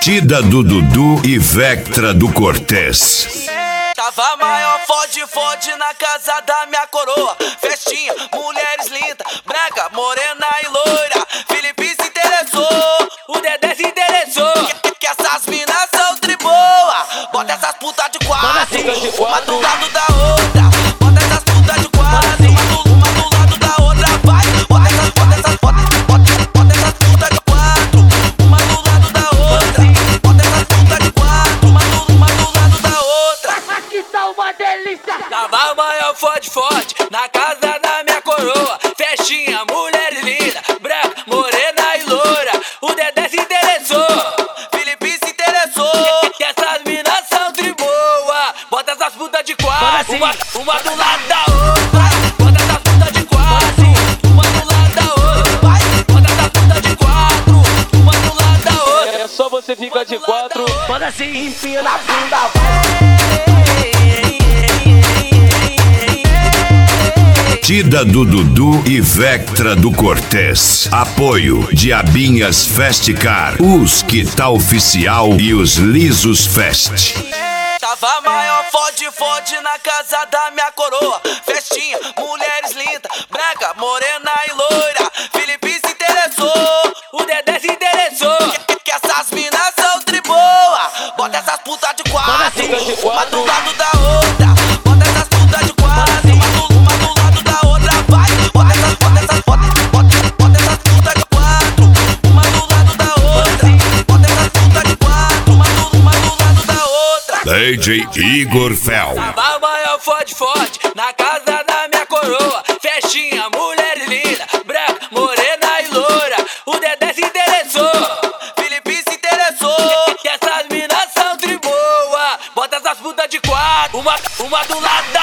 Tida do Dudu e Vectra do Cortez. Tava maior fode na casa da minha coroa. Festinha, mulheres lindas, branca, morena e loira. Felipe se interessou, o Dedé se interessou. Que essas minas são triboa. Bota essas putas de quatro, uma do lado da outra. Bota essas putas de quatro, uma do lado da outra. Vai, bota essas putas de quatro, uma do lado da outra. Bota essas putas de quatro, uma do lado da outra. Aqui tá uma delícia. Tava maior forte na casa da minha coroa. Festinha, mulheres lindas, branca, morena e loira. O Dedé se interessou, Felipe se interessou. Que essas minas são triboa. Bota essas putas de quatro, uma do lado da outra. Bota essas putas de quatro, uma do lado da outra. Vai, bota essas putas de quatro, uma do lado da outra. É só você ficar de quatro. Bota assim, empina na bunda. Tida do Dudu e Vectra do Cortez. Apoio Diabinhas Festcar, os que tá oficial e os Lisos Fest. Tava maior fode na casa da minha coroa. Festinha, mulheres lindas, branca, morena e loira. Felipe se interessou, o Dedé se interessou. Que essas minas são triboa. Bota essas putas de quatro, uma do lado da outra. Bota essas putas de quatro, uma do lado da outra. Vai, bota essas putas de quatro, uma do lado da outra. Bota essas putas de quatro, uma do lado da outra. DJ Igor Fel. Tava maior forte na casa da minha coroa. Festinha, mulheres lindas, branca, morena e loira. O Dedé se interessou, Felipe se interessou. Que essas minas são triboa. Bota essas putas de quatro, uma do lado da